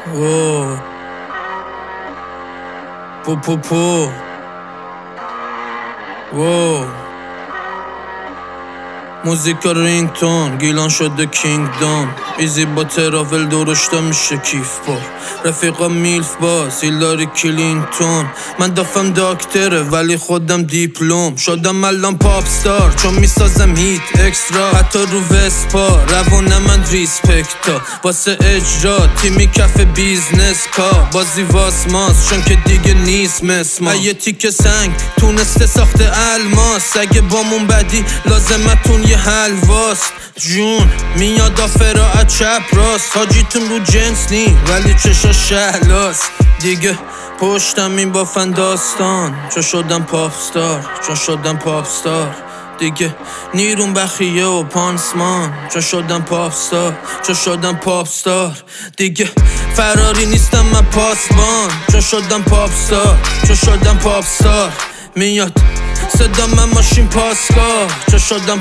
Oh. Po. Wow. موزیکا رینگتون گیلان شده کینگدام ایزی با تراول درشتا میشه کیف بار رفیقا میلف باز هیلاری کلینتون من دافم داکتره ولی خودم دیپلوم شدم الان پاپ ستار چون میسازم هیت اکسترا حتی رو وسپا روان من ریسپکتا واسه اجرا تیمی کف بیزنس کا بازی واسماس چون که دیگه نیست مسما یه تیک سنگ تونسته ساخته الماس اگه بامون بدی لازمتون یه حلواست جون میاد آفرا چپ راست حاجیتون رو جنس نی ولی چشا شهلاست دیگه پشتم این بافن داستان چون شدم پاپ ستار دیگه نیرون بخیه و پانسمان چون شدم پاپ ستار دیگه فراری نیستم من پاسبان چون شدم پاپ ستار میاد صدا من ماشین پاسکار چون شدم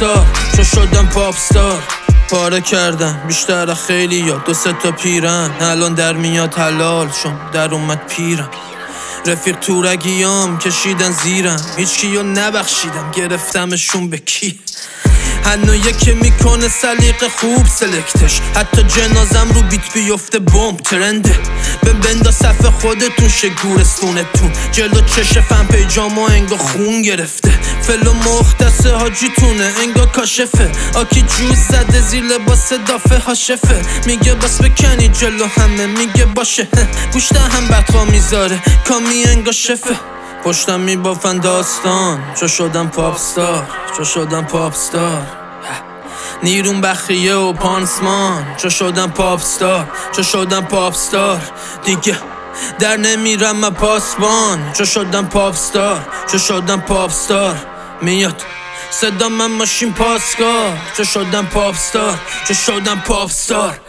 پاپ ستار پاره کردم بیشتر خیلی یا 2-3 تا پیرن الان در میاد حلال چون در اومد پیرم رفیق تورگیام کشیدن زیرم هیچکیو نبخشیدم گرفتمشون به کی هنو یکی میکنه سلیقه خوب سلکتش حتی جنازم رو بیت بیفته بوم ترنده بندا صف خودتون شه گورستونتون جلو چش فن پیجامو انگا خون گرفته فلو مختصه حاجیتونه انگا کاشفه آکی جوز زده زیر لباس دافه هاشفه میگه بس بکنی جلو همه میگه باشه گوشت هم بدخوا میذاره کامی انگا شفه پشتم میبافن داستان چون شدم پاپ ستار نیرون بخیه و پانسمان چون شدم پاپ ستار دیگه در نمیرم من پاسبان چون شدم پاپ ستار میاد صدا من ماشین پاسکار چون شدم پاپ ستار